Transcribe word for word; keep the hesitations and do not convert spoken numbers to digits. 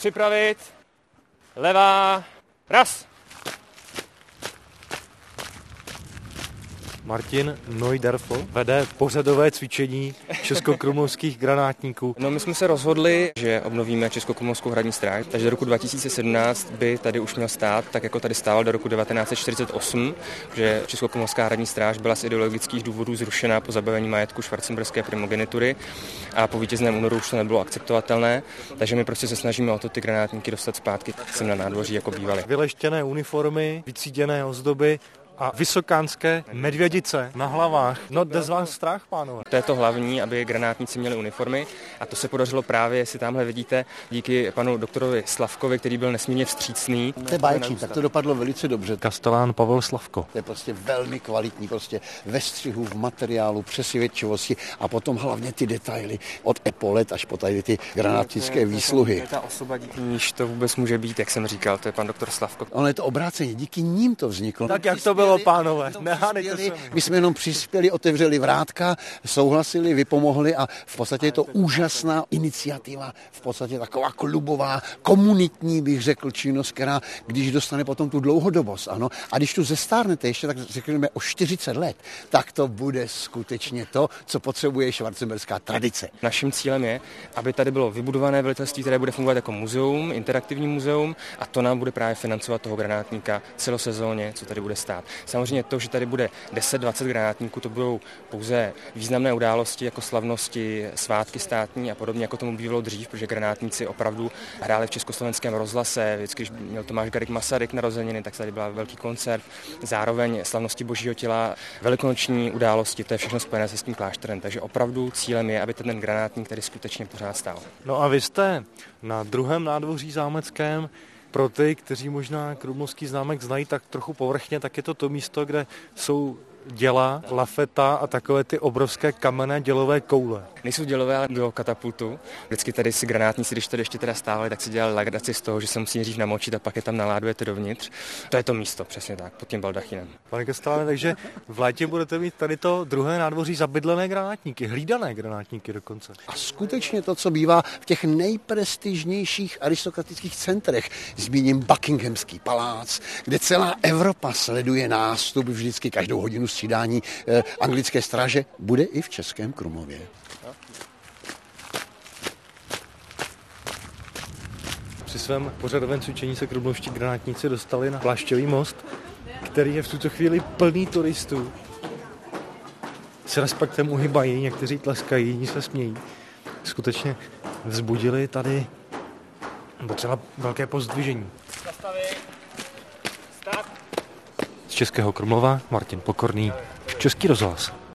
připravit, levá, raz. Martin Neuderfl vede pořadové cvičení českokrumlovských granátníků. No, my jsme se rozhodli, že obnovíme Českokrumlovskou hradní stráž, takže do roku dva tisíce sedmnáct by tady už měl stát, tak jako tady stával do roku devatenáct set čtyřicet osm, že Českokrumlovská hradní stráž byla z ideologických důvodů zrušena po zabavení majetku schwarzenberské primogenitury a po vítězném únoru už to nebylo akceptovatelné, takže my prostě se snažíme o to ty granátníky dostat zpátky sem na nádvoří, jako bývaly. Vyleštěné uniformy, vytříděné ozdoby a vysokánské medvědice na hlavách. No, jde z vás strach, pánové. To je to hlavní, aby granátníci měli uniformy, a to se podařilo právě, jestli tamhle vidíte, díky panu doktorovi Slavkovi, který byl nesmírně vstřícný. To je báječný, tak to dopadlo velice dobře. Kastelán Pavel Slavko. To je prostě velmi kvalitní, prostě ve střihu, v materiálu, přesvědčivosti a potom hlavně ty detaily od epolet až po tady ty granátnické výsluhy. To je ta osoba, díky níž to vůbec může být, jak jsem říkal, to je pan doktor Slavko. Ono je to obráceně, díky ním to vzniklo. Tak jak to bylo, pánové? Nehánejte se. My jsme jenom přispěli, otevřeli vrátka, souhlasili, vypomohli a v podstatě je to úžasná iniciativa, v podstatě taková klubová, komunitní, bych řekl, činnost, která, když dostane potom tu dlouhodobost, ano, a když tu zestárnete ještě, tak řekněme o čtyřicet let, tak to bude skutečně to, co potřebuje schwarzenberská tradice. Naším cílem je, aby tady bylo vybudované velitelství, které bude fungovat jako muzeum, interaktivní muzeum, a to nám bude právě financovat toho granátníka celosezóně, co tady bude stát. Samozřejmě to, že tady bude deset dvacet granátníků, to budou pouze významné události jako slavnosti, svátky státní a podobně, jako tomu bývalo dřív, protože granátníci opravdu hráli v československém rozhlase. Vždycky, když měl Tomáš Garrigue Masaryk narozeniny, tak tady byl velký koncert. Zároveň slavnosti Božího těla, velikonoční události, to je všechno spojené se s tím klášterem. Takže opravdu cílem je, aby ten granátník tady skutečně pořád stál. No a vy jste na druhém nádvoří zámeckém. Pro ty, kteří možná krumlovský zámek znají tak trochu povrchně, tak je to to místo, kde jsou děla, lafeta a takové ty obrovské kamenné dělové koule. Nejsou dělové, ale do katapultu. Vždycky tady si granátníci, když tady ještě teda stávali, tak si dělali legraci z toho, že se musí nejdřív namočit a pak je tam naládujete dovnitř. To je to místo, přesně tak, pod tím baldachinem. Pane Kastelane, takže v létě budete mít tady to druhé nádvoří zabydlené granátníky, hlídané granátníky dokonce. A skutečně to, co bývá v těch nejprestižnějších aristokratických centrech, zmíním Buckinghamský palác, kde celá Evropa sleduje nástup vždycky každou hodinu střídání eh, anglické stráže, bude i v Českém Krumlově. Při svém pořadovém cvičení se krumlovští granátníci dostali na Plášťový most, který je v tuto chvíli plný turistů. S respektem uhybají, někteří tleskají, jiní se smějí. Skutečně vzbudili tady docela velké pozdvižení. Z Českého Krumlova Martin Pokorný, Český rozhlas.